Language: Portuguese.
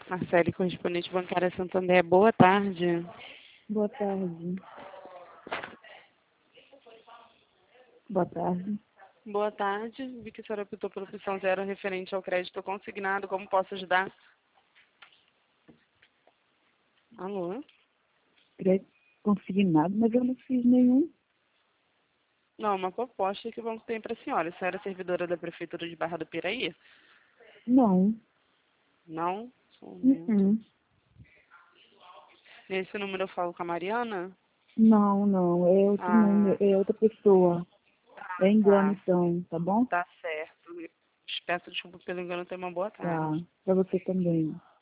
Marcele, correspondente bancária Santander. Boa tarde. Boa tarde. Boa tarde. Boa tarde. Vi que a senhora optou pela opção 0 referente ao crédito consignado. Como posso ajudar? Alô? Crédito consignado, mas eu não fiz nenhum. Não, uma proposta que o banco tem para a senhora. A senhora é servidora da Prefeitura de Barra do Piraí? Não. Não? Só um momento. Uhum. Nesse número eu falo com a Mariana? Não. É outro número, Ah, é outra pessoa. É engano, tá. então, tá bom? Tá certo. Peço desculpa pelo engano. Tenha uma boa Tá. tarde. Pra você também.